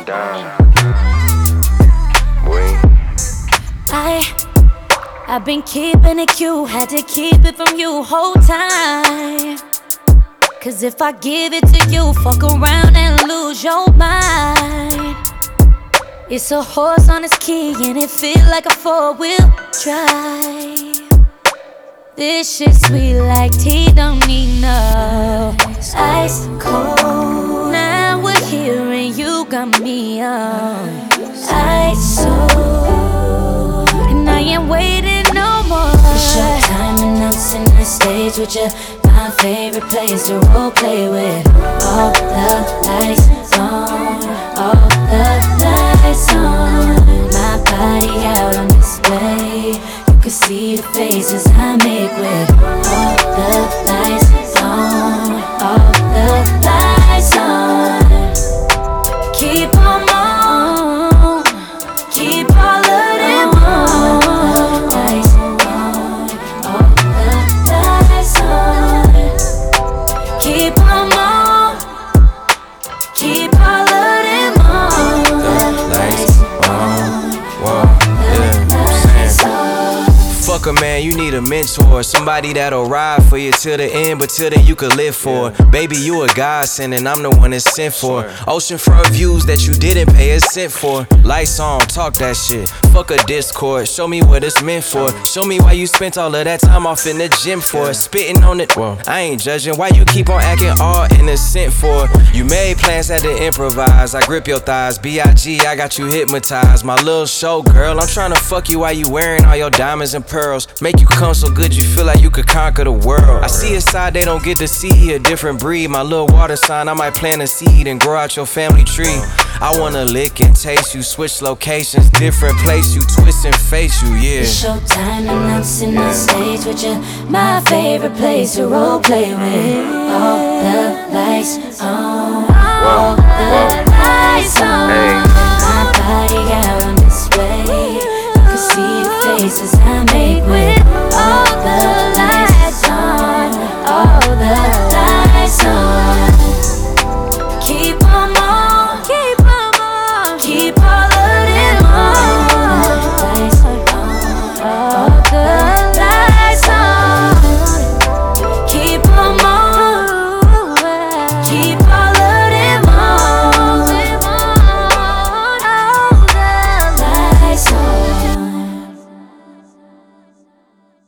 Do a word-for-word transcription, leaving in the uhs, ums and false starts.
down. Boy. I, I've been keeping it cute, had to keep it from you whole time. Cause if I give it to you, fuck around and lose your mind. It's a horse on its key and it feel like a four-wheel drive. This shit sweet like tea, don't need no ice cold. Now we're here and you got me on ice so. And I ain't waiting no more. It's your time announcing the stage with you. My favorite place to role play with. All the lights on, all the lights on. My body out on display. You can see the faces I make with all the lights on, all the lights on. Keep on on, keep all of them on. Lights on, all the lights on. Keep on on, keep all of them on. Lights on, whoa, yeah, I'm saying. Fuck a man, you need a mentor. Somebody that'll ride for you till the end, but till then you could live for. Baby, you a godsend and I'm the one that's sent for. Oceanfront views that you didn't pay a cent for. Lights on, talk that shit. Fuck a Discord, show me what it's meant for. Show me why you spent all of that time off in the gym for. Spitting on it, well, I ain't judging. Why you keep on acting all innocent for? You made plans, had to improvise. I grip your thighs, B I G, I got you hypnotized. My little show girl, I'm trying to fuck you while you wearing all your diamonds and pearls. Make you come so good you feel like you could conquer the world. I see a side they don't get to see, a different breed. My little water sign, I might plant a seed and grow out your family tree. I wanna lick and taste you, switch locations, different place you, twist and face you, yeah. It's showtime announcing the stage with you. My favorite place to role play with. All the lights on, all the lights on. My body out on display. You can see the faces I make with